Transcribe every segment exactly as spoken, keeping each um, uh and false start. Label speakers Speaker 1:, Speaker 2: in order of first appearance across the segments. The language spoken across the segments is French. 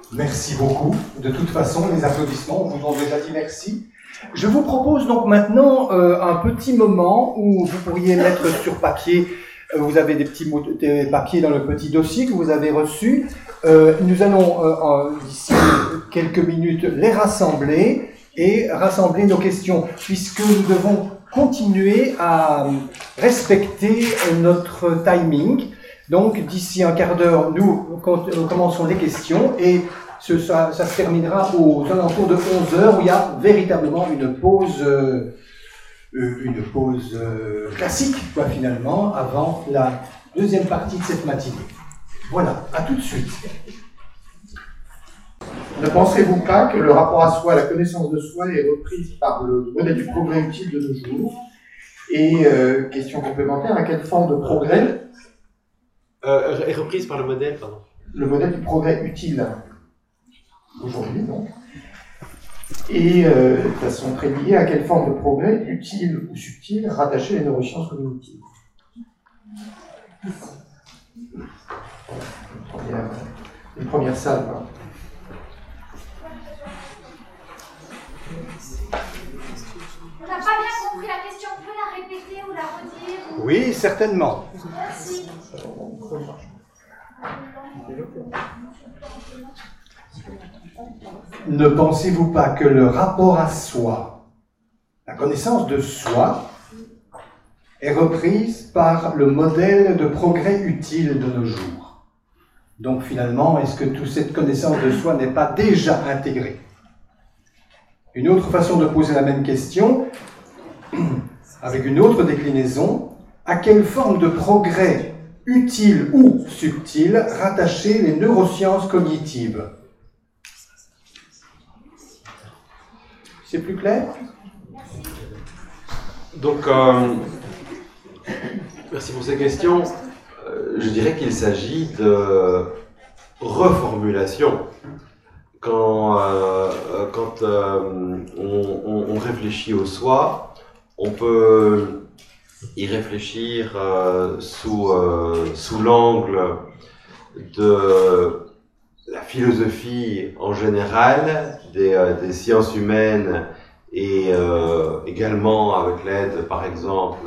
Speaker 1: Merci beaucoup. De toute façon, les applaudissements, on vous a déjà dit merci. Je vous propose donc maintenant euh, un petit moment où vous pourriez mettre sur papier, euh, vous avez des petits mots, des papiers dans le petit dossier que vous avez reçu. Euh, nous allons, euh, d'ici quelques minutes, les rassembler et rassembler nos questions, puisque nous devons continuer à respecter notre timing. Donc, d'ici un quart d'heure, nous commençons les questions et ce, ça, ça se terminera aux alentours de onze heures où il y a véritablement une pause, euh, une pause euh, classique, quoi, finalement, avant la deuxième partie de cette matinée. Voilà, à tout de suite.
Speaker 2: Ne pensez-vous pas que le rapport à soi, la connaissance de soi est reprise par le modèle du progrès utile de nos jours? Et euh, question complémentaire, à quelle forme de progrès
Speaker 3: Euh, est reprise par le modèle, pardon.
Speaker 2: Le modèle du progrès utile, aujourd'hui, donc. Et euh, de façon très liée, à quelle forme de progrès, utile ou subtil, rattacher les neurosciences cognitives? Une première, une première salle. Hein.
Speaker 4: On n'a pas bien compris la question, on peut la répéter ou la redire ou...
Speaker 1: Oui, certainement.
Speaker 4: Merci.
Speaker 1: Ne pensez-vous pas que le rapport à soi, la connaissance de soi, est reprise par le modèle de progrès utile de nos jours? Donc finalement, est-ce que toute cette connaissance de soi n'est pas déjà intégrée? Une autre façon de poser la même question, avec une autre déclinaison, à quelle forme de progrès utile ou subtil rattacher les neurosciences cognitives? C'est plus clair?
Speaker 3: Donc, euh, merci pour ces questions. Euh, je dirais qu'il s'agit de reformulation. Quand, euh, quand euh, on, on, on réfléchit au soi, on peut y réfléchir euh, sous, euh, sous l'angle de la philosophie en général, des, euh, des sciences humaines et euh, également avec l'aide, par exemple,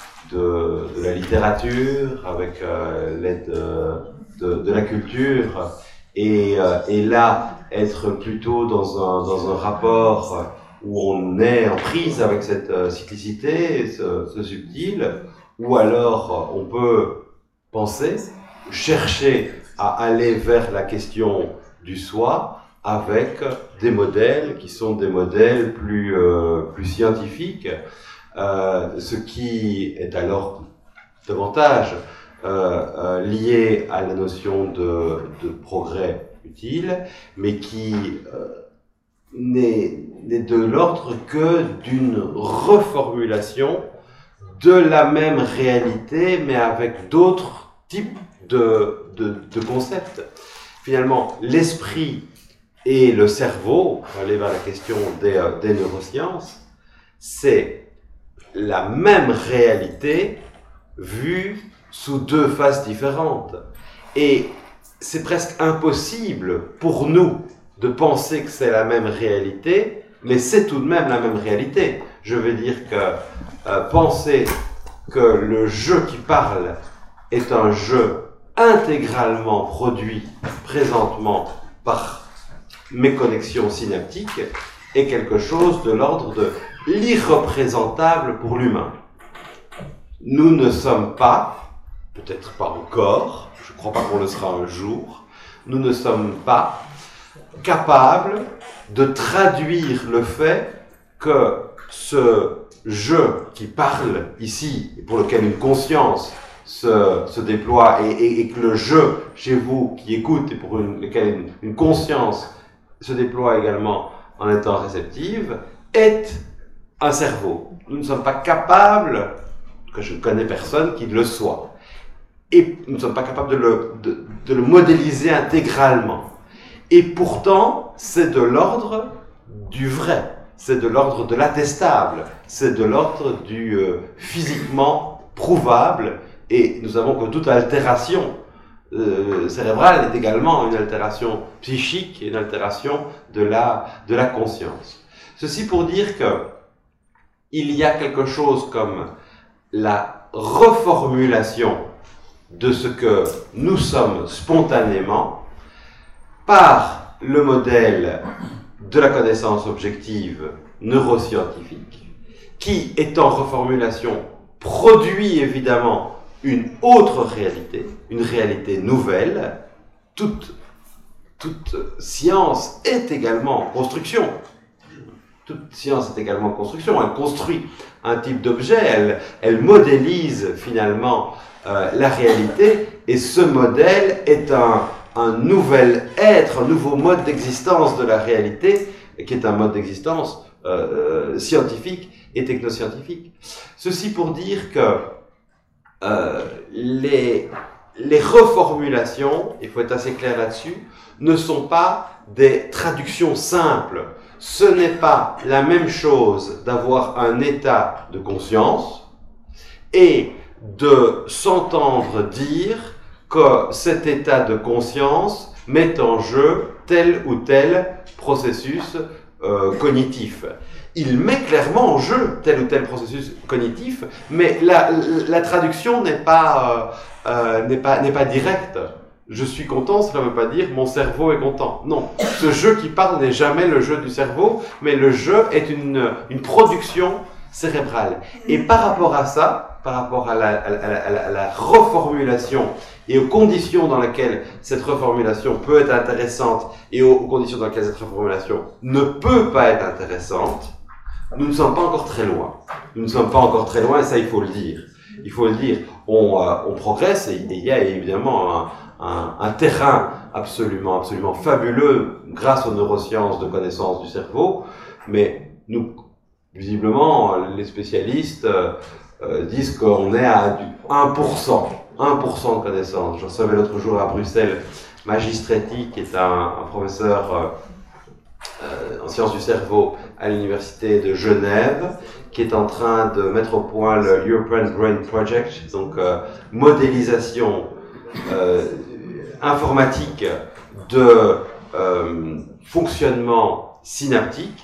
Speaker 3: de, de la littérature, avec euh, l'aide de, de, de la culture, et, euh, et là, être plutôt dans un, dans un rapport où on est en prise avec cette euh, cyclicité, ce, ce subtil, ou alors on peut penser, chercher à aller vers la question du soi avec des modèles qui sont des modèles plus, euh, plus scientifiques, euh, ce qui est alors davantage euh, euh, lié à la notion de, de progrès utile, mais qui euh, n'est, n'est de l'ordre que d'une reformulation de la même réalité, mais avec d'autres types de, de, de concepts. Finalement, l'esprit et le cerveau, pour aller vers la question des, euh, des neurosciences, c'est la même réalité vue sous deux faces différentes. Et c'est presque impossible pour nous de penser que c'est la même réalité, mais c'est tout de même la même réalité. Je veux dire que euh, penser que le jeu qui parle est un jeu intégralement produit présentement par mes connexions synaptiques est quelque chose de l'ordre de l'irreprésentable pour l'humain. Nous ne sommes pas, peut-être pas encore, je ne crois pas qu'on le sera un jour, nous ne sommes pas capables de traduire le fait que ce jeu qui parle ici, et pour lequel une conscience se, se déploie, et, et, et que le jeu chez vous qui écoute, et pour une, lequel une, une conscience se déploie également en étant réceptive, est un cerveau. Nous ne sommes pas capables, que je ne connais personne qui le soit, et nous ne sommes pas capables de le, de, de le modéliser intégralement. Et pourtant, c'est de l'ordre du vrai, c'est de l'ordre de l'attestable, c'est de l'ordre du euh, physiquement prouvable, et nous savons que toute altération euh, cérébrale est également une altération psychique, une altération de la, de la conscience. Ceci pour dire que il y a quelque chose comme la reformulation de ce que nous sommes spontanément par le modèle de la connaissance objective neuroscientifique, qui, étant reformulation, produit évidemment une autre réalité, une réalité nouvelle. Toute, toute science est également construction. Toute science est également construction. Elle construit un type d'objet, elle, elle modélise finalement euh, la réalité, et ce modèle est un, un nouvel être, un nouveau mode d'existence de la réalité, qui est un mode d'existence euh, scientifique et technoscientifique. Ceci pour dire que euh, les, les reformulations, il faut être assez clair là-dessus, ne sont pas des traductions simples. Ce n'est pas la même chose d'avoir un état de conscience et de s'entendre dire que cet état de conscience met en jeu tel ou tel processus euh, cognitif. Il met clairement en jeu tel ou tel processus cognitif, mais la, la traduction n'est pas, euh, euh, n'est pas, n'est pas directe. Je suis content, cela ne veut pas dire mon cerveau est content. Non, ce jeu qui parle n'est jamais le jeu du cerveau, mais le jeu est une, une production cérébrale. Et par rapport à ça, par rapport à la, à, la, à, la, à la reformulation et aux conditions dans lesquelles cette reformulation peut être intéressante et aux conditions dans lesquelles cette reformulation ne peut pas être intéressante, nous ne sommes pas encore très loin. Nous ne sommes pas encore très loin, et ça il faut le dire. Il faut le dire, on, euh, on progresse, et il y a évidemment un, un, un terrain absolument, absolument fabuleux grâce aux neurosciences de connaissance du cerveau, mais nous, visiblement, les spécialistes euh, euh, disent qu'on est à du un pour cent, un pour cent de connaissances. Je recevais l'autre jour à Bruxelles Magistretti, qui est un, un professeur euh, euh, en sciences du cerveau à l'université de Genève, qui est en train de mettre au point le European Brain Project, donc euh, modélisation euh, informatique de euh, fonctionnement synaptique.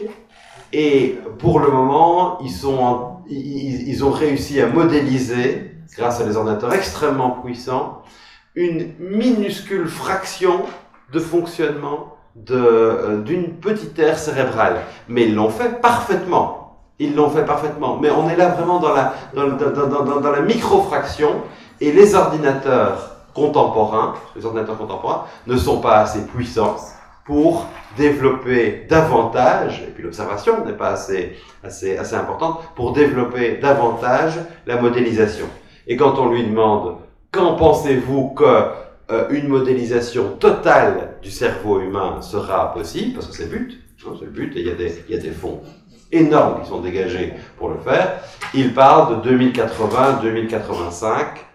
Speaker 3: Et pour le moment, ils, sont en, ils, ils ont réussi à modéliser, grâce à des ordinateurs extrêmement puissants, une minuscule fraction de fonctionnement de, euh, d'une petite aire cérébrale. Mais ils l'ont fait parfaitement. Ils l'ont fait parfaitement. Mais on est là vraiment dans la, dans, dans, dans, dans, dans la micro-fraction, et les ordinateurs contemporains, les ordinateurs contemporains ne sont pas assez puissants pour développer davantage, et puis l'observation n'est pas assez, assez, assez importante, pour développer davantage la modélisation. Et quand on lui demande « Quand pensez-vous que euh, une modélisation totale du cerveau humain sera possible ?» Parce que c'est le but, hein, c'est le but, et il y a des, il y a des fonds énormes qui sont dégagés pour le faire. Il parle de deux mille quatre-vingts, deux mille quatre-vingt-cinq,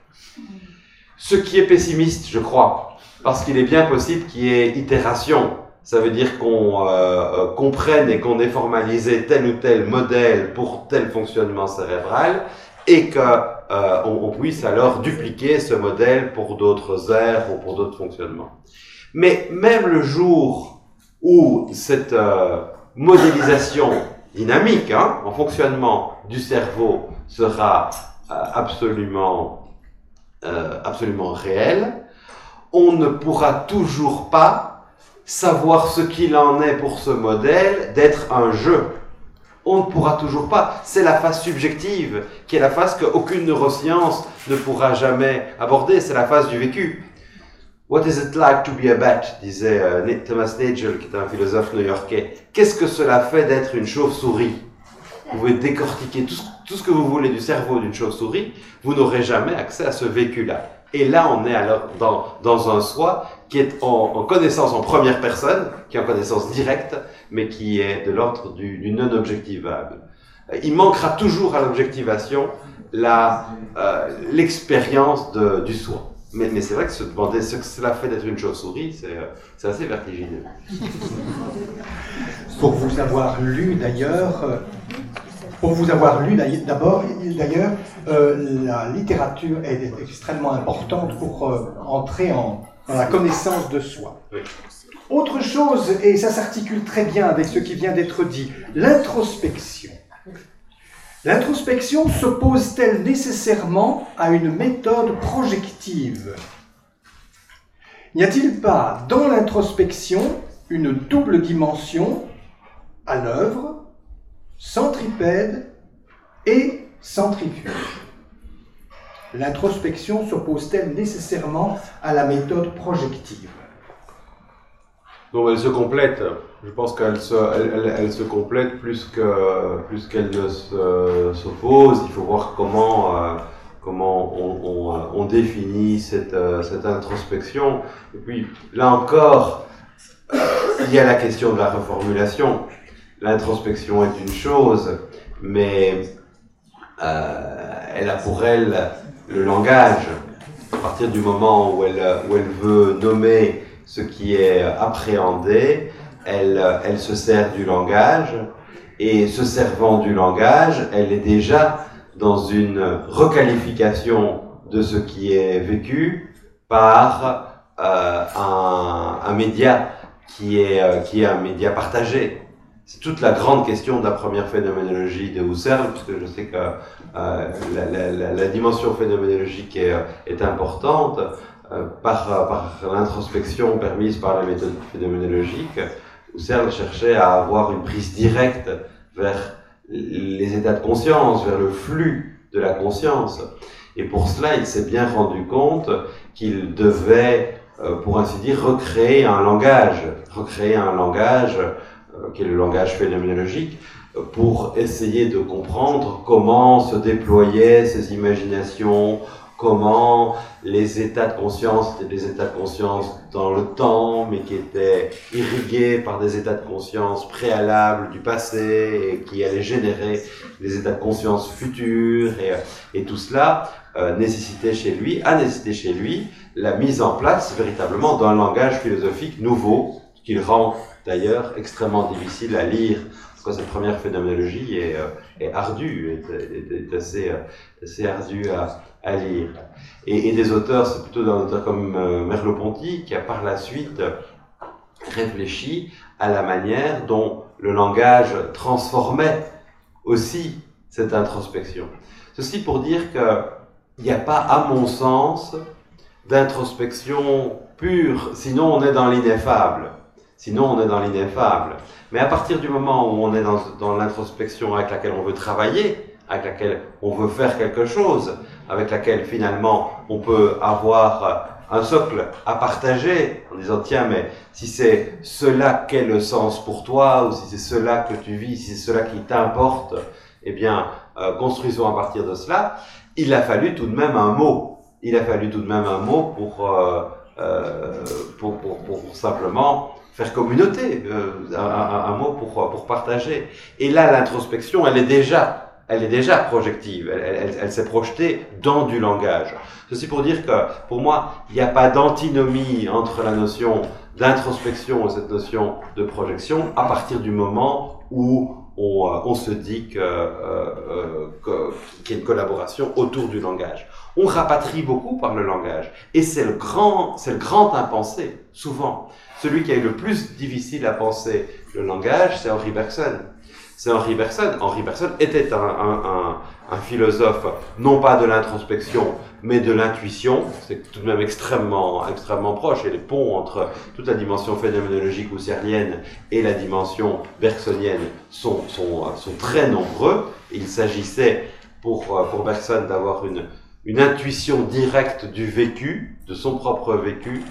Speaker 3: ce qui est pessimiste, je crois, parce qu'il est bien possible qu'il y ait itération. Ça veut dire qu'on euh, comprenne et qu'on ait formalisé tel ou tel modèle pour tel fonctionnement cérébral, et qu'on euh, on puisse alors dupliquer ce modèle pour d'autres aires ou pour d'autres fonctionnements. Mais même le jour où cette euh, modélisation dynamique, hein, en fonctionnement du cerveau sera euh, absolument, euh, absolument réelle, on ne pourra toujours pas savoir ce qu'il en est pour ce modèle d'être un jeu. On ne pourra toujours pas. C'est la phase subjective, qui est la phase qu'aucune neuroscience ne pourra jamais aborder. C'est la phase du vécu. What is it like to be a bat, disait euh, Thomas Nagel, qui est un philosophe new-yorkais. Qu'est-ce que cela fait d'être une chauve-souris? Vous pouvez décortiquer tout ce, tout ce que vous voulez du cerveau d'une chauve-souris, vous n'aurez jamais accès à ce vécu-là. Et là, on est alors dans, dans un soi qui est en, en connaissance en première personne, qui est en connaissance directe, mais qui est de l'ordre du, du non-objectivable. Il manquera toujours à l'objectivation la, euh, l'expérience de, du soi. Mais, mais c'est vrai que se demander ce que cela fait d'être une chauve-souris, c'est, c'est assez vertigineux.
Speaker 1: Pour vous avoir lu d'ailleurs, pour vous avoir lu d'abord, d'ailleurs, euh, la littérature est extrêmement importante pour euh, entrer en, dans la connaissance de soi.
Speaker 3: Oui.
Speaker 1: Autre chose, et ça s'articule très bien avec ce qui vient d'être dit, l'introspection. L'introspection s'oppose-t-elle nécessairement à une méthode projective? N'y a-t-il pas dans l'introspection une double dimension à l'œuvre, centripède et centrifuge? L'introspection s'oppose-t-elle nécessairement à la méthode projective?
Speaker 3: Donc elle se complète. Je pense qu'elle se, elle, elle, elle se complète plus que plus qu'elle ne se, s'oppose. Il faut voir comment euh, comment on, on, on définit cette cette introspection. Et puis là encore, euh, il y a la question de la reformulation. L'introspection est une chose, mais euh, elle a pour elle le langage. À partir du moment où elle où elle veut nommer ce qui est appréhendé, elle, elle se sert du langage, et se servant du langage, elle est déjà dans une requalification de ce qui est vécu par euh, un, un média qui est, euh, qui est un média partagé. C'est toute la grande question de la première phénoménologie de Husserl, parce que je sais que euh, la, la, la, la dimension phénoménologique est, est importante. Euh, par, par l'introspection permise par la méthode phénoménologique, Husserl cherchait à avoir une prise directe vers les états de conscience, vers le flux de la conscience. Et pour cela, il s'est bien rendu compte qu'il devait, euh, pour ainsi dire, recréer un langage, recréer un langage euh, qui est le langage phénoménologique, pour essayer de comprendre comment se déployaient ces imaginations, comment les états de conscience étaient des états de conscience dans le temps, mais qui étaient irrigués par des états de conscience préalables du passé et qui allaient générer des états de conscience futurs. Et, et tout cela euh, nécessitait chez lui, a nécessité chez lui la mise en place véritablement d'un langage philosophique nouveau, qu'il rend d'ailleurs extrêmement difficile à lire. Parce que cette première phénoménologie est, est ardue, est, est, est assez, assez ardue à, à lire. Et, et des auteurs, c'est plutôt d'un auteur comme euh, Merleau-Ponty, qui a par la suite réfléchi à la manière dont le langage transformait aussi cette introspection. Ceci pour dire qu'il n'y a pas, à mon sens, d'introspection pure, sinon on est dans l'ineffable. Sinon on est dans l'ineffable. Mais à partir du moment où on est dans, dans l'introspection avec laquelle on veut travailler, avec laquelle on veut faire quelque chose, avec laquelle finalement on peut avoir un socle à partager, en disant tiens mais si c'est cela qu'est le sens pour toi, ou si c'est cela que tu vis, si c'est cela qui t'importe, eh bien euh, construisons à partir de cela. Il a fallu tout de même un mot. Il a fallu tout de même un mot pour, euh, euh, pour, pour, pour, pour simplement faire communauté, euh, un, un, un mot pour, pour partager. Et là, l'introspection, elle est déjà, elle est déjà projective, elle, elle, elle s'est projetée dans du langage. Ceci pour dire que, pour moi, il n'y a pas d'antinomie entre la notion d'introspection et cette notion de projection à partir du moment où on, on se dit que, euh, euh, qu'il y a une collaboration autour du langage. On rapatrie beaucoup par le langage, et c'est le grand, c'est le grand impensé, souvent. Celui qui a eu le plus difficile à penser le langage, c'est Henri Bergson. C'est Henri Bergson. Henri Bergson était un, un, un, un philosophe, non pas de l'introspection, mais de l'intuition. C'est tout de même extrêmement, extrêmement proche. Et les ponts entre toute la dimension phénoménologique husserlienne et la dimension bergsonienne sont, sont, sont très nombreux. Il s'agissait pour, pour Bergson d'avoir une, une intuition directe du vécu, de son propre vécu,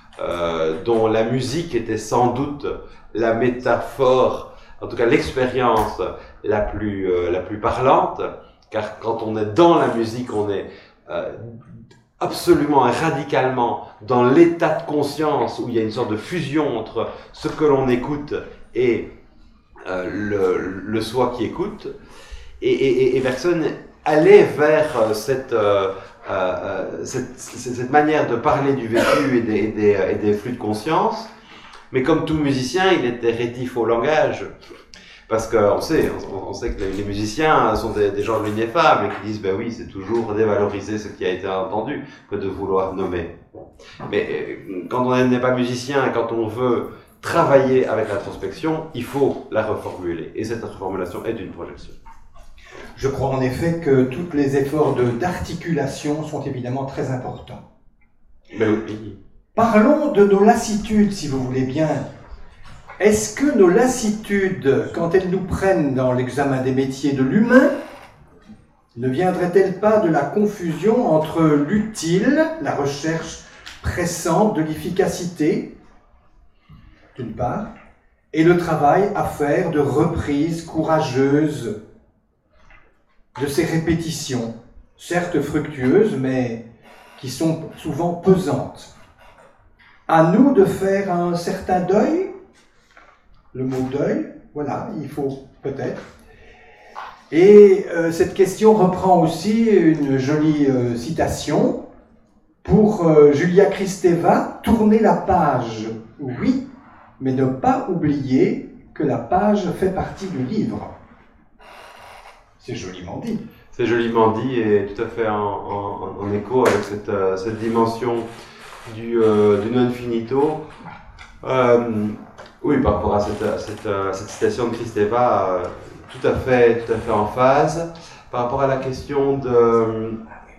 Speaker 3: Euh, dont la musique était sans doute la métaphore, en tout cas l'expérience la plus euh, la plus parlante, car quand on est dans la musique, on est euh, absolument et radicalement dans l'état de conscience où il y a une sorte de fusion entre ce que l'on écoute et euh, le, le soi qui écoute. Et, et, et Bergson allait vers cette euh, Euh, euh, cette, cette manière de parler du vécu et des, et, des, et des flux de conscience, mais comme tout musicien, il était rétif au langage. Parce qu'on sait, on, on sait que les, les musiciens sont des, des gens ineffables et qui disent, ben oui, c'est toujours dévaloriser ce qui a été entendu que de vouloir nommer. Mais quand on n'est pas musicien et quand on veut travailler avec l'introspection, il faut la reformuler. Et cette reformulation est une projection.
Speaker 1: Je crois en effet que tous les efforts de, d'articulation sont évidemment très importants.
Speaker 3: Mais oui.
Speaker 1: Parlons de nos lassitudes, si vous voulez bien. Est-ce que nos lassitudes, quand elles nous prennent dans l'examen des métiers de l'humain, ne viendraient-elles pas de la confusion entre l'utile, la recherche pressante de l'efficacité, d'une part, et le travail à faire de reprise courageuse de ces répétitions, certes fructueuses, mais qui sont souvent pesantes. À nous de faire un certain deuil, le mot deuil, voilà, il faut peut-être. Et euh, cette question reprend aussi une jolie euh, citation pour euh, Julia Kristeva, tourner la page, oui, mais ne pas oublier que la page fait partie du livre. C'est joliment dit.
Speaker 3: C'est joliment dit et tout à fait en, en, en écho avec cette, euh, cette dimension du, euh, du non finito. Euh, oui, par rapport à cette, à cette, à cette citation de Kristeva, euh, tout à fait, tout à fait en phase. Par rapport à la question de,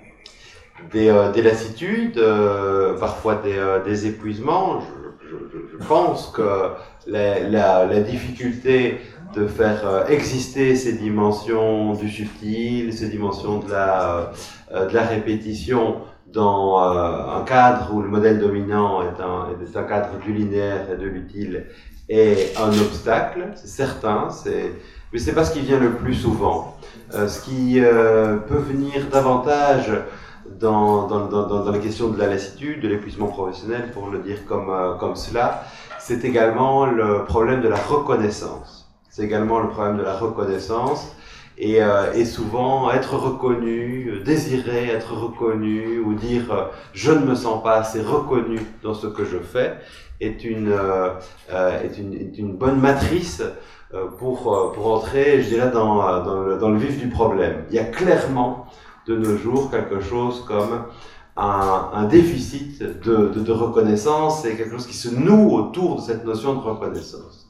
Speaker 3: des, euh, des lassitudes, euh, parfois des, euh, des épuisements, je, je, je pense que la, la, la difficulté de faire euh, exister ces dimensions du subtil, ces dimensions de la, euh, de la répétition dans euh, un cadre où le modèle dominant est un, est un cadre du linéaire et de l'utile est un obstacle, c'est certain, c'est, mais c'est pas ce qui vient le plus souvent. Euh, ce qui euh, peut venir davantage dans, dans, dans, dans les questions de la lassitude, de l'épuisement professionnel, pour le dire comme, euh, comme cela, c'est également le problème de la reconnaissance. C'est également le problème de la reconnaissance et, euh, et souvent être reconnu, désirer être reconnu ou dire euh, je ne me sens pas assez reconnu dans ce que je fais est une, euh, est une, est une bonne matrice euh, pour, pour entrer, je dirais, dans, dans, le, dans le vif du problème. Il y a clairement de nos jours quelque chose comme un, un déficit de, de, de reconnaissance et quelque chose qui se noue autour de cette notion de reconnaissance.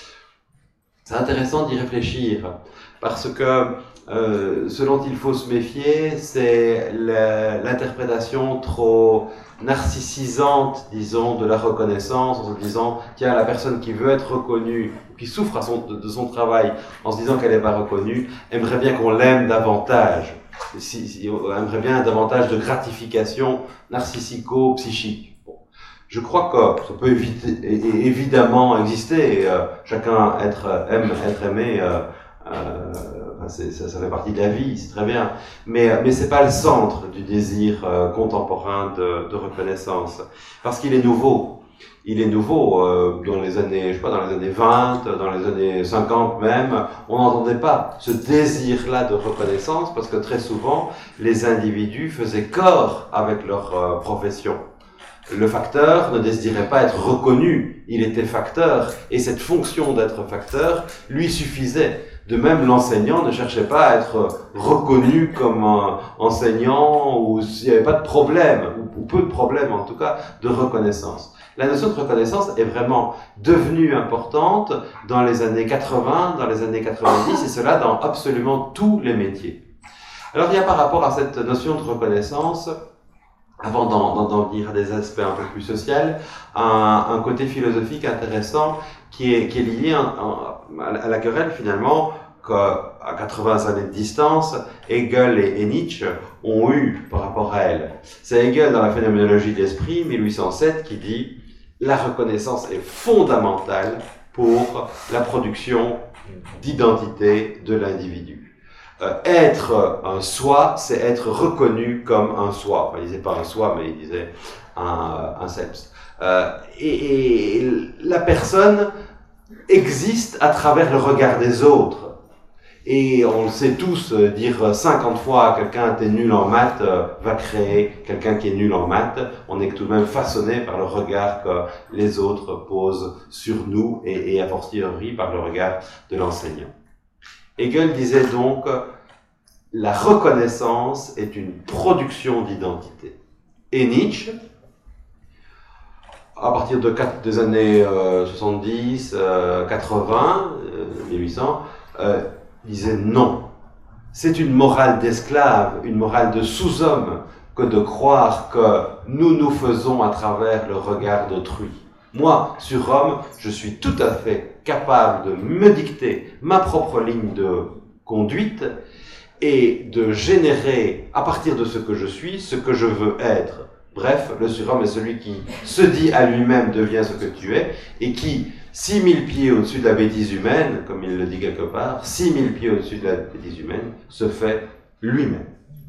Speaker 3: C'est intéressant d'y réfléchir parce que euh, ce dont il faut se méfier, c'est l'interprétation trop narcissisante, disons, de la reconnaissance, en se disant, tiens, la personne qui veut être reconnue, qui souffre à son, de, de son travail, en se disant qu'elle n'est pas reconnue, aimerait bien qu'on l'aime davantage, si, si, aimerait bien davantage de gratification narcissico-psychique. Je crois que ça peut éviter, évidemment exister, et, euh, chacun être, aime être aimé, euh, euh, enfin ça, ça fait partie de la vie, c'est très bien, mais, mais c'est pas le centre du désir euh, contemporain de, de reconnaissance, parce qu'il est nouveau. Il est nouveau, euh, dans les années, je sais pas, dans les années vingt, dans les années cinquante même, on n'entendait pas ce désir-là de reconnaissance, parce que très souvent, les individus faisaient corps avec leur euh, profession. Le facteur ne désirait pas être reconnu, il était facteur, et cette fonction d'être facteur lui suffisait. De même, l'enseignant ne cherchait pas à être reconnu comme un enseignant, ou s'il n'y avait pas de problème, ou peu de problème en tout cas, de reconnaissance. La notion de reconnaissance est vraiment devenue importante dans les années quatre-vingts, dans les années quatre-vingt-dix, et cela dans absolument tous les métiers. Alors il y a par rapport à cette notion de reconnaissance, avant d'en venir à des aspects un peu plus sociaux, un, un côté philosophique intéressant qui est, qui est lié en, en, à la querelle finalement qu'à quatre-vingts années de distance, Hegel et, et Nietzsche ont eu par rapport à elle. C'est Hegel dans la phénoménologie de l'esprit, mille huit cent sept, qui dit « La reconnaissance est fondamentale pour la production d'identité de l'individu ». Euh, être un soi, c'est être reconnu comme un soi. Enfin, il disait pas un soi, mais il disait un, un selbst. Euh, et, et la personne existe à travers le regard des autres. Et on le sait tous, euh, dire cinquante fois à quelqu'un t'es nul en maths euh, va créer quelqu'un qui est nul en maths. On est tout de même façonné par le regard que les autres posent sur nous et, et a fortiori par le regard de l'enseignant. Hegel disait donc la reconnaissance est une production d'identité. Et Nietzsche, à partir de quatre, des années euh, soixante-dix, euh, quatre-vingts, euh, mille huit cents, euh, disait non. C'est une morale d'esclave, une morale de sous-homme que de croire que nous nous faisons à travers le regard d'autrui. Moi, sur Rome, je suis tout à fait capable de me dicter ma propre ligne de conduite et de générer, à partir de ce que je suis, ce que je veux être. Bref, le surhomme est celui qui se dit à lui-même devient ce que tu es et qui, six mille pieds au-dessus de la bêtise humaine, comme il le dit quelque part, six mille pieds au-dessus de la bêtise humaine, se fait lui-même.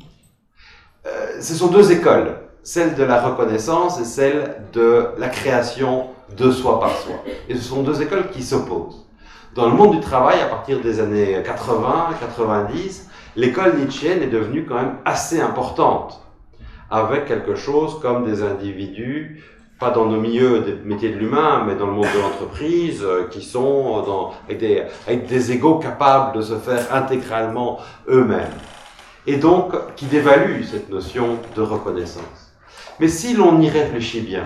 Speaker 3: Euh, ce sont deux écoles, celle de la reconnaissance et celle de la création de soi par soi. Et ce sont deux écoles qui s'opposent. Dans le monde du travail, à partir des années quatre-vingts, quatre-vingt-dix, l'école nietzschéenne est devenue quand même assez importante, avec quelque chose comme des individus, pas dans nos milieux des métiers de l'humain, mais dans le monde de l'entreprise, euh, qui sont dans, avec, des, avec des égos capables de se faire intégralement eux-mêmes. Et donc, qui dévaluent cette notion de reconnaissance. Mais si l'on y réfléchit bien,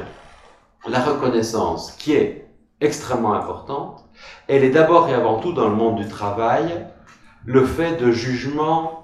Speaker 3: la reconnaissance, qui est extrêmement importante, elle est d'abord et avant tout dans le monde du travail, le fait de jugements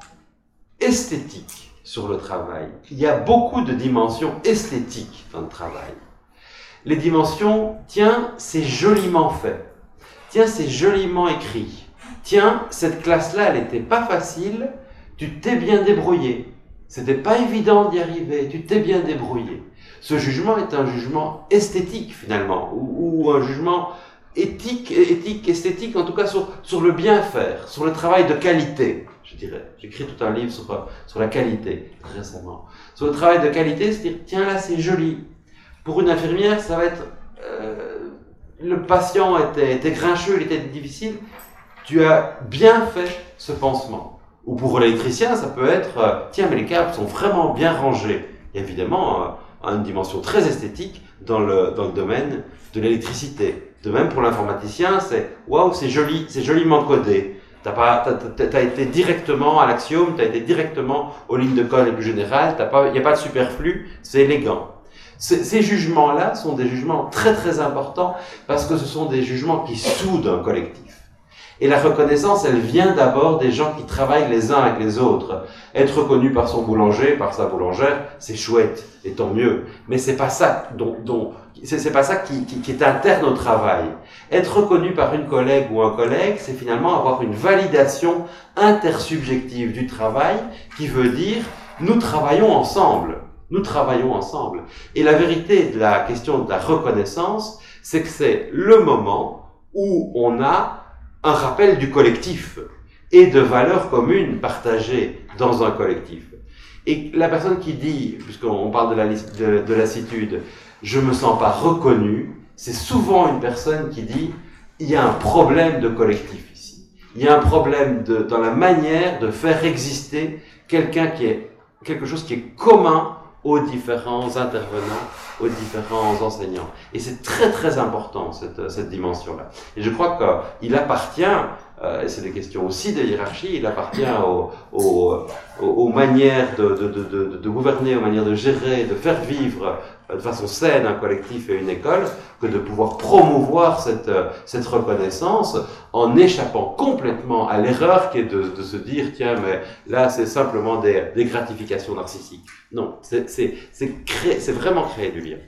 Speaker 3: esthétiques sur le travail. Il y a beaucoup de dimensions esthétiques dans le travail. Les dimensions, tiens, c'est joliment fait. Tiens, c'est joliment écrit. Tiens, cette classe-là, elle n'était pas facile, tu t'es bien débrouillé. C'était pas évident d'y arriver, tu t'es bien débrouillé. Ce jugement est un jugement esthétique, finalement, ou, ou un jugement éthique, éthique, esthétique, en tout cas sur, sur le bien-faire, sur le travail de qualité, je dirais. J'ai écrit tout un livre sur, sur la qualité, récemment. Sur le travail de qualité, c'est-à-dire, tiens, là, c'est joli. Pour une infirmière, ça va être... Euh, le patient était, était grincheux, il était difficile. Tu as bien fait ce pansement. Ou pour l'électricien, ça peut être... Euh, tiens, mais les câbles sont vraiment bien rangés. Il y a évidemment euh, une dimension très esthétique dans le, dans le domaine de l'électricité. De même pour l'informaticien, c'est « waouh, c'est joli, c'est joliment codé ». Tu as été directement à l'axiome, tu as été directement aux lignes de code les plus générales, il n'y a pas de superflu, c'est élégant. Ces, ces jugements-là sont des jugements très très importants parce que ce sont des jugements qui soudent un collectif. Et la reconnaissance, elle vient d'abord des gens qui travaillent les uns avec les autres. Être reconnu par son boulanger, par sa boulangère, c'est chouette, et tant mieux. Mais c'est pas ça dont, dont c'est pas ça qui, qui, qui est interne au travail. Être reconnu par une collègue ou un collègue, c'est finalement avoir une validation intersubjective du travail qui veut dire nous travaillons ensemble. Nous travaillons ensemble. Et la vérité de la question de la reconnaissance, c'est que c'est le moment où on a un rappel du collectif et de valeurs communes partagées dans un collectif. Et la personne qui dit, puisqu'on parle de la, de, de lassitude, je me sens pas reconnu, c'est souvent une personne qui dit, il y a un problème de collectif ici. Il y a un problème de, dans la manière de faire exister quelqu'un qui est, quelque chose qui est commun aux différents intervenants, aux différents enseignants. Et c'est très très important cette, cette dimension-là. Et je crois qu'il appartient, euh, et c'est des questions aussi de hiérarchie, il appartient aux, aux, aux manières de, de, de, de, de gouverner, aux manières de gérer, de faire vivre de façon saine un collectif et une école, que de pouvoir promouvoir cette, cette reconnaissance en échappant complètement à l'erreur qui est de, de se dire tiens mais là c'est simplement des, des gratifications narcissiques. Non, c'est, c'est, c'est, créer, c'est vraiment créer du lien.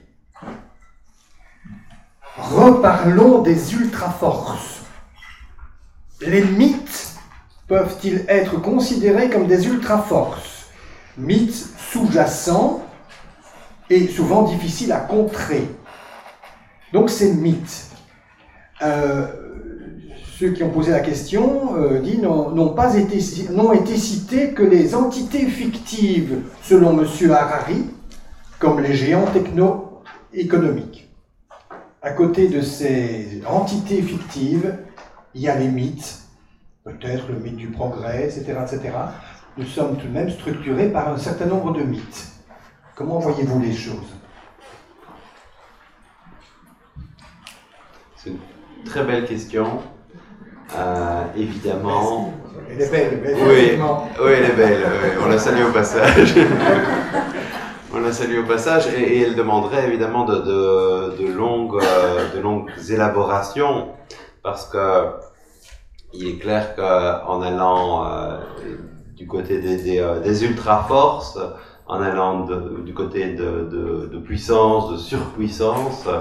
Speaker 1: Reparlons des ultra-forces. Les mythes peuvent-ils être considérés comme des ultra-forces? Mythes sous-jacents et souvent difficiles à contrer. Donc ces mythes, euh, ceux qui ont posé la question euh, disent n'ont, n'ont pas été, n'ont été cités que les entités fictives, selon M. Harari, comme les géants techno-économiques. À côté de ces entités fictives, il y a les mythes peut-être le mythe du progrès, et cetera, et cetera. Nous sommes tout de même structurés par un certain nombre de mythes. Comment voyez-vous les choses?
Speaker 3: C'est une très belle question. Euh, évidemment.
Speaker 1: Elle est belle, belle
Speaker 3: oui, oui, elle est belle. Oui. On la salue au passage. On la salue au passage et, et elle demanderait évidemment de, de, de, longues, de longues élaborations parce que il est clair qu'en allant euh, du côté des, des, des ultra-forces, en allant de, du côté de, de, de puissance, de surpuissance, euh,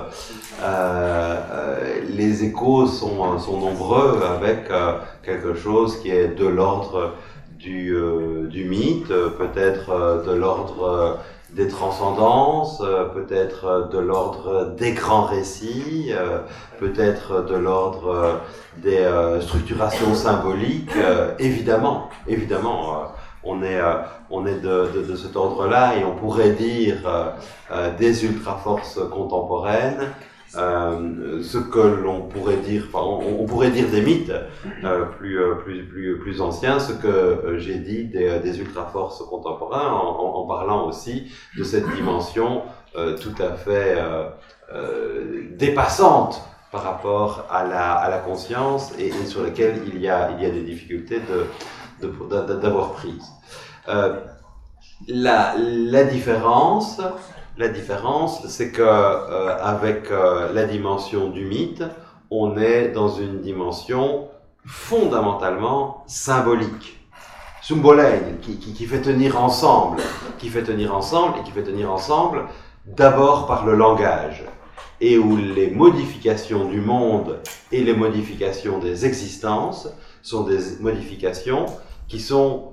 Speaker 3: euh, les échos sont, sont nombreux avec euh, quelque chose qui est de l'ordre du, euh, du mythe, peut-être euh, de l'ordre euh, des transcendances, euh, peut-être de l'ordre des grands récits, euh, peut-être de l'ordre euh, des euh, structurations symboliques, euh, évidemment, évidemment. Euh, On est, euh, on est de, de, de cet ordre-là et on pourrait dire euh, euh, des ultra-forces contemporaines, euh, ce que l'on pourrait dire, enfin, on, on pourrait dire des mythes euh, plus, plus, plus, plus anciens, ce que euh, j'ai dit des, des ultra-forces contemporains, en, en, en parlant aussi de cette dimension euh, tout à fait euh, euh, dépassante par rapport à la, à la conscience et, et sur laquelle il y a, il y a des difficultés de d'avoir prise. Euh, la, la différence, la différence, c'est que euh, avec euh, la dimension du mythe, on est dans une dimension fondamentalement symbolique, symbolein, qui, qui, qui fait tenir ensemble, qui fait tenir ensemble et qui fait tenir ensemble d'abord par le langage, et où les modifications du monde et les modifications des existences sont des modifications qui sont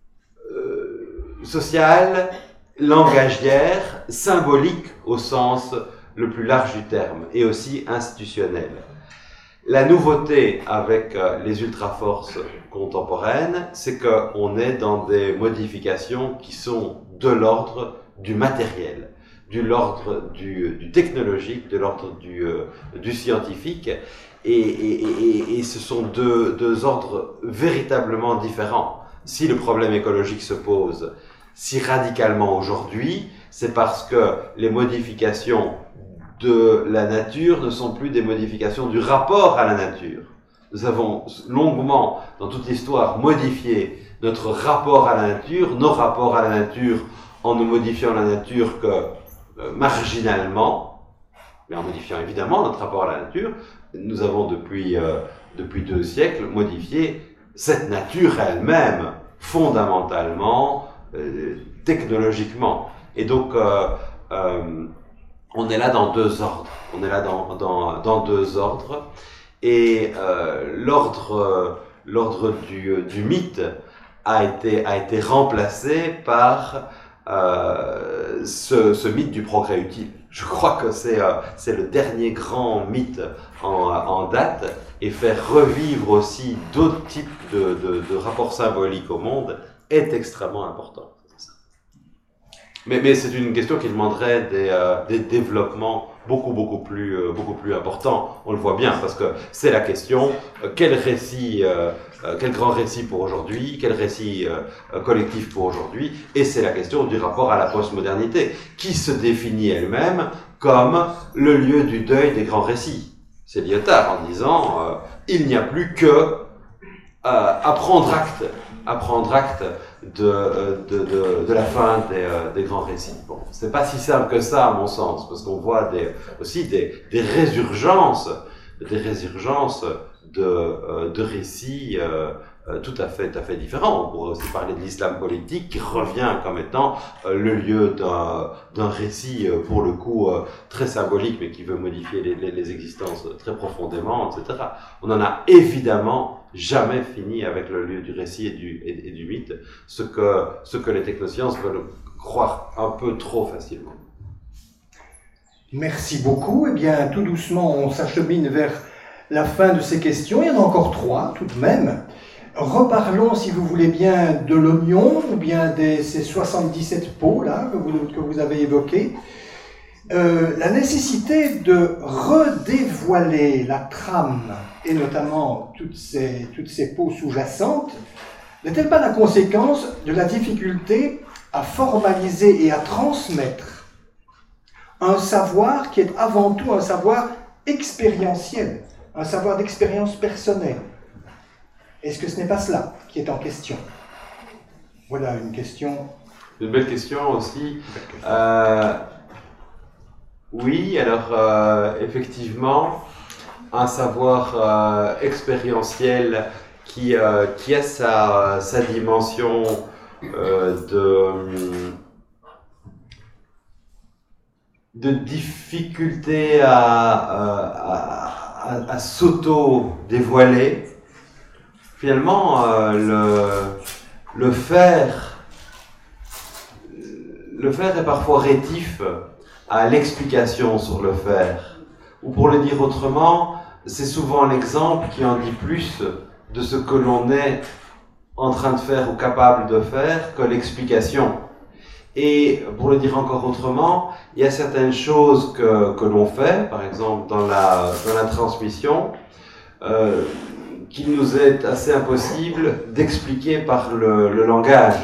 Speaker 3: euh, sociales, langagières, symboliques au sens le plus large du terme, et aussi institutionnelles. La nouveauté avec euh, les ultra-forces contemporaines, c'est qu'on est dans des modifications qui sont de l'ordre du matériel, de l'ordre du, du technologique, de l'ordre du, euh, du scientifique, et, et, et, et ce sont deux, deux ordres véritablement différents. Si le problème écologique se pose si radicalement aujourd'hui, c'est parce que les modifications de la nature ne sont plus des modifications du rapport à la nature. Nous avons longuement, dans toute l'histoire, modifié notre rapport à la nature, nos rapports à la nature, en ne modifiant la nature que euh, marginalement, mais en modifiant évidemment notre rapport à la nature. Nous avons depuis, euh, depuis deux siècles modifié cette nature elle-même, fondamentalement, euh, technologiquement. Et donc, euh, euh, on est là dans deux ordres. On est là dans, dans, dans deux ordres. Et euh, l'ordre, euh, l'ordre du, du mythe a été, a été remplacé par euh, ce, ce mythe du progrès utile. Je crois que c'est, euh, c'est le dernier grand mythe en, en date, et faire revivre aussi d'autres types de, de, de rapports symboliques au monde est extrêmement important. Mais, mais c'est une question qui demanderait des, euh, des développements beaucoup, beaucoup plus, euh, beaucoup plus importants. On le voit bien, parce que c'est la question, euh, quel récit, euh, euh, quel grand récit pour aujourd'hui, quel récit euh, collectif pour aujourd'hui, et c'est la question du rapport à la postmodernité, qui se définit elle-même comme le lieu du deuil des grands récits. C'est Lyotard en disant, euh, il n'y a plus que euh, à prendre acte, à prendre acte de, de, de, de la fin des, euh, des grands récits. Bon, c'est pas si simple que ça, à mon sens, parce qu'on voit des, aussi des, des résurgences, des résurgences de, euh, de récits euh, euh, tout à fait, tout à fait différents. On pourrait aussi parler de l'islam politique, qui revient comme étant euh, le lieu d'un, d'un récit, euh, pour le coup, euh, très symbolique, mais qui veut modifier les, les, les existences très profondément, et cetera. On en a évidemment jamais fini avec le lieu du récit et du, et, et du mythe, ce que, ce que les technosciences veulent croire un peu trop facilement.
Speaker 1: Merci beaucoup. Eh bien, tout doucement, on s'achemine vers la fin de ces questions. Il y en a encore trois, tout de même. Reparlons, si vous voulez bien, de l'oignon, ou bien de ces soixante-dix-sept pots, là, que vous, que vous avez évoqués. euh, la nécessité de redévoiler la trame, et notamment toutes ces, toutes ces peaux sous-jacentes, n'est-elle pas la conséquence de la difficulté à formaliser et à transmettre un savoir qui est avant tout un savoir expérientiel, un savoir d'expérience personnelle? Est-ce que ce n'est pas cela qui est en question? Voilà une question.
Speaker 3: Une belle question aussi. Euh, oui, alors euh, effectivement, un savoir euh, expérientiel qui, euh, qui a sa, sa dimension euh, de, de difficulté à, à, à, à s'auto-dévoiler. Finalement, euh, le, le faire, le faire est parfois rétif à l'explication sur le faire. Ou pour le dire autrement, c'est souvent l'exemple qui en dit plus de ce que l'on est en train de faire ou capable de faire que l'explication. Et pour le dire encore autrement, il y a certaines choses que, que l'on fait, par exemple dans la, dans la transmission, euh, qu'il nous est assez impossible d'expliquer par le, le langage.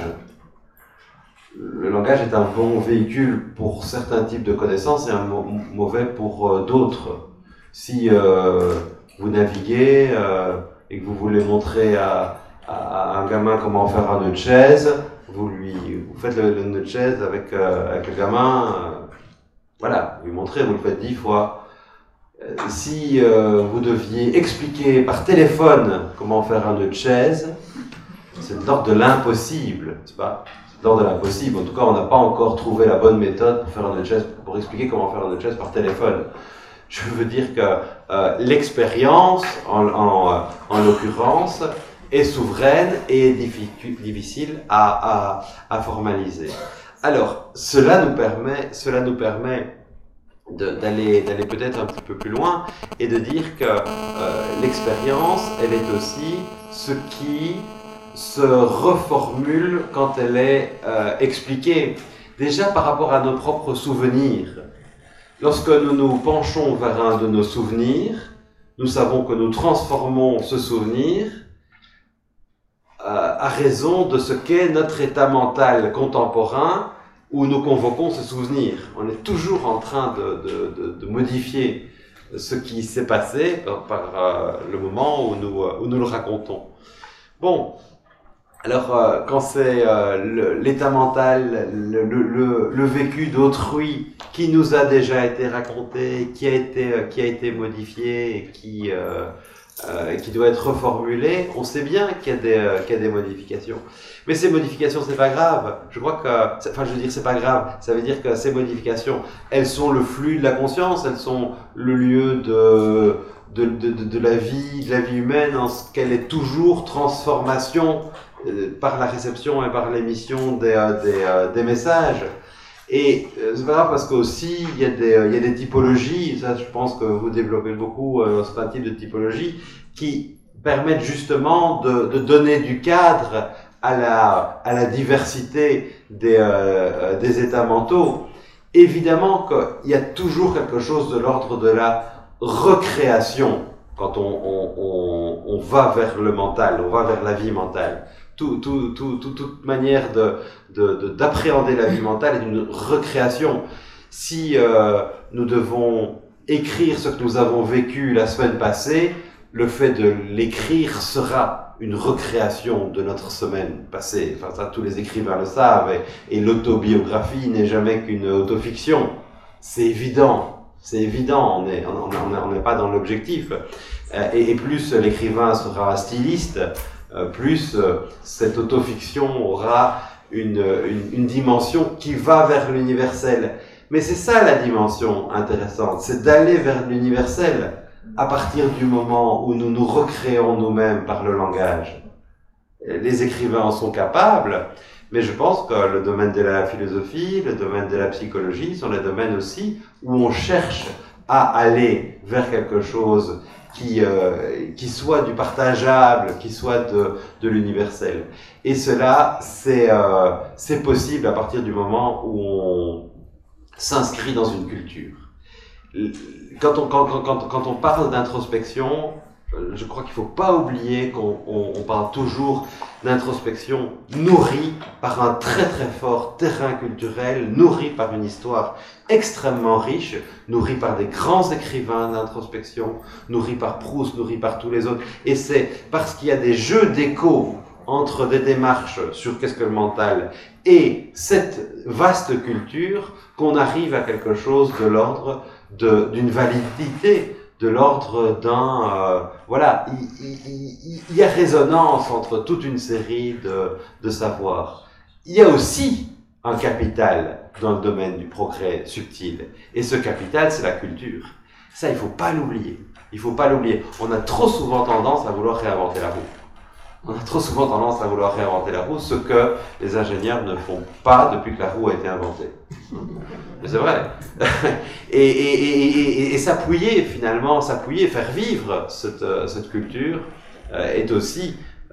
Speaker 3: Le langage est un bon véhicule pour certains types de connaissances et un mauvais pour euh, d'autres. Si euh, vous naviguez euh, et que vous voulez montrer à, à, à un gamin comment faire un nœud de chaise, vous lui vous faites le, le nœud de chaise avec, euh, avec le gamin, euh, voilà, vous lui montrez, vous le faites dix fois. Si euh, vous deviez expliquer par téléphone comment faire un nœud de chaise, c'est de l'ordre de l'impossible, n'est-ce pas? C'est de l'ordre de l'impossible. En tout cas, on n'a pas encore trouvé la bonne méthode pour faire un nœud de chaise, pour expliquer comment faire un nœud de chaise par téléphone. Je veux dire que euh, l'expérience, en, en, en l'occurrence, est souveraine et difficile à, à, à formaliser. Alors, cela nous permet, cela nous permet d'aller d'aller peut-être un petit peu plus loin et de dire que euh, l'expérience, elle est aussi ce qui se reformule quand elle est euh, expliquée. Déjà par rapport à nos propres souvenirs. Lorsque nous nous penchons vers un de nos souvenirs, nous savons que nous transformons ce souvenir euh, à raison de ce qu'est notre état mental contemporain où nous convoquons ce souvenir. On est toujours en train de, de, de, de modifier ce qui s'est passé par, par euh, le moment où nous, où nous le racontons. Bon, alors euh, quand c'est euh, l'état mental, le, le, le, le vécu d'autrui qui nous a déjà été raconté, qui a été, euh, qui a été modifié et qui, euh, euh, qui doit être reformulé, on sait bien qu'il y a des, euh, qu'il y a des modifications. Mais ces modifications, c'est pas grave. Je crois que, enfin, je veux dire, c'est pas grave. Ça veut dire que ces modifications, elles sont le flux de la conscience, elles sont le lieu de, de, de, de, de la vie, de la vie humaine, en ce qu'elle est toujours transformation euh, par la réception et par l'émission des, euh, des, euh, des messages. Et euh, c'est pas grave parce qu'aussi, il y a des, il y a des typologies, ça, je pense que vous développez beaucoup euh, certains types de typologies qui permettent justement de, de donner du cadre à la, à la diversité des, euh, des états mentaux. Évidemment qu'il y a toujours quelque chose de l'ordre de la recréation quand on, on, on, on va vers le mental, on va vers la vie mentale. Tout, tout, tout, tout, toute manière de, de, de, d'appréhender la vie mentale est une recréation. Si euh, nous devons écrire ce que nous avons vécu la semaine passée, le fait de l'écrire sera une recréation de notre semaine passée. Enfin, ça, tous les écrivains le savent. Et, et l'autobiographie n'est jamais qu'une autofiction. C'est évident. C'est évident. On n'est on, on, on n'est pas dans l'objectif. Et, et plus l'écrivain sera styliste, plus cette autofiction aura une, une, une dimension qui va vers l'universel. Mais c'est ça la dimension intéressante. C'est d'aller vers l'universel à partir du moment où nous nous recréons nous-mêmes par le langage. Les écrivains en sont capables, mais je pense que le domaine de la philosophie, le domaine de la psychologie sont les domaines aussi où on cherche à aller vers quelque chose qui, euh, qui soit du partageable, qui soit de, de l'universel. Et cela, c'est, euh, c'est possible à partir du moment où on, s'inscrit dans une culture. Quand on, quand, quand, quand on parle d'introspection, je crois qu'il ne faut pas oublier qu'on on, on parle toujours d'introspection nourrie par un très très fort terrain culturel, nourrie par une histoire extrêmement riche, nourrie par des grands écrivains d'introspection, nourrie par Proust, nourrie par tous les autres. Et c'est parce qu'il y a des jeux d'écho entre des démarches sur qu'est-ce que le mental et cette vaste culture qu'on arrive à quelque chose de l'ordre d'une validité, de l'ordre d'un... Euh, voilà, il, il, il y a résonance entre toute une série de, de savoirs. Il y a aussi un capital dans le domaine du progrès subtil. Et ce capital, c'est la culture. Ça, il ne faut pas l'oublier. Il ne faut pas l'oublier. On a trop souvent tendance à vouloir réinventer la roue. On a trop souvent tendance à vouloir réinventer la roue, ce que les ingénieurs ne font pas depuis que la roue a été inventée. Mais c'est vrai. et, et, et, et, et s'appuyer, finalement, s'appuyer, faire vivre cette, cette culture euh, est aussi,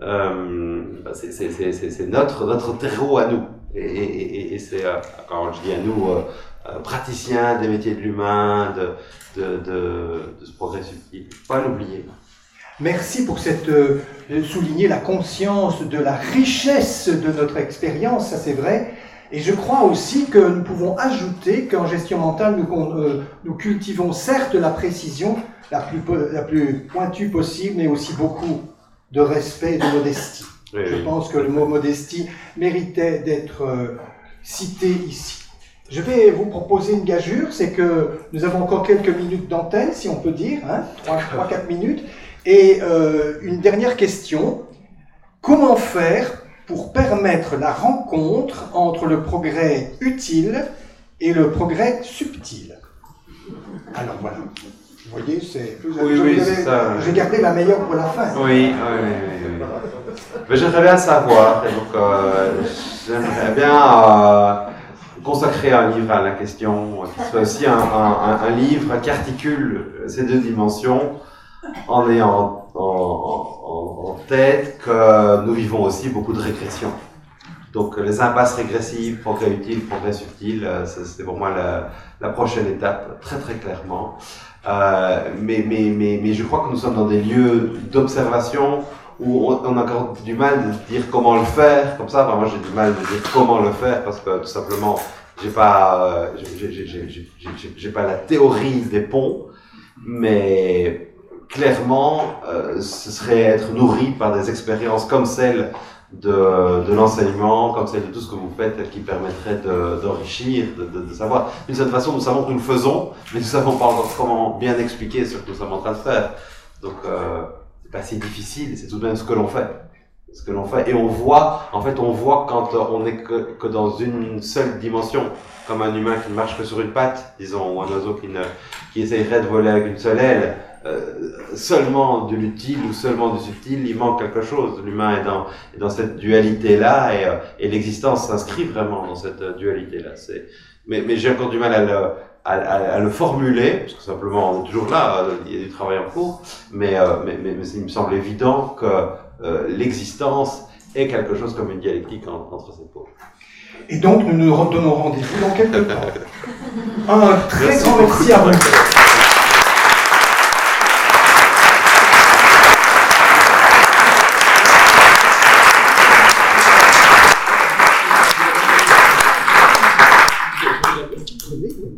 Speaker 3: euh, c'est, c'est, c'est, c'est notre, notre terreau à nous. Et, et, et c'est, euh, quand je dis à nous, euh, euh, praticiens des métiers de l'humain, de, de, de, de ce progrès subtil, pas l'oublier.
Speaker 1: Merci pour cette euh, souligner la conscience de la richesse de notre expérience, ça c'est vrai. Et je crois aussi que nous pouvons ajouter qu'en gestion mentale, nous, euh, nous cultivons certes la précision la plus, la plus pointue possible, mais aussi beaucoup de respect et de modestie. Oui, je oui. pense que le mot modestie méritait d'être euh, cité ici. Je vais vous proposer une gageure, c'est que nous avons encore quelques minutes d'antenne, si on peut dire, hein, trois à quatre minutes. Et euh, une dernière question, comment faire pour permettre la rencontre entre le progrès utile et le progrès subtil? Alors voilà, vous voyez, c'est...
Speaker 3: Oui, oui, c'est ça.
Speaker 1: J'ai gardé la meilleure pour la fin.
Speaker 3: Oui, oui, oui. oui, oui. Mais j'aimerais bien savoir, et donc euh, j'aimerais bien euh, consacrer un livre à la question, qui soit aussi un, un, un livre qui articule ces deux dimensions, en ayant en, en, en tête que nous vivons aussi beaucoup de régressions. Donc les impasses régressives, progrès utile, progrès subtil, c'est pour moi la, la prochaine étape, très très clairement. Euh, mais, mais, mais, mais je crois que nous sommes dans des lieux d'observation où on, on a encore du mal de dire comment le faire, comme ça. Enfin, moi j'ai du mal de dire comment le faire parce que tout simplement, j'ai pas, j'ai, j'ai, j'ai, j'ai, j'ai, j'ai pas la théorie des ponts, mais clairement, euh, ce serait être nourri par des expériences comme celle de, de l'enseignement, comme celle de tout ce que vous faites, qui permettrait de, d'enrichir, de, de, de savoir. D'une certaine façon, nous savons que nous le faisons, mais nous ne savons pas encore comment bien expliquer ce que nous sommes en train de faire. Donc, euh, c'est pas si difficile, c'est tout de même ce que l'on fait. Ce que l'on fait. Et on voit, en fait, on voit quand on n'est que, que dans une seule dimension, comme un humain qui ne marche que sur une patte, disons, ou un oiseau qui, ne, qui essayerait de voler avec une seule aile. Euh, seulement de l'utile ou seulement du subtil, il manque quelque chose. L'humain est dans, est dans cette dualité-là et, euh, et l'existence s'inscrit vraiment dans cette euh, dualité-là. C'est, mais, mais j'ai encore du mal à le, à, à, à le formuler, parce que simplement on est toujours là, euh, il y a du travail en cours, mais, euh, mais, mais, mais il me semble évident que euh, l'existence est quelque chose comme une dialectique en, entre ces pôles.
Speaker 1: Et donc nous nous donnons rendez-vous dans quelques temps. Un très merci grand merci à vous.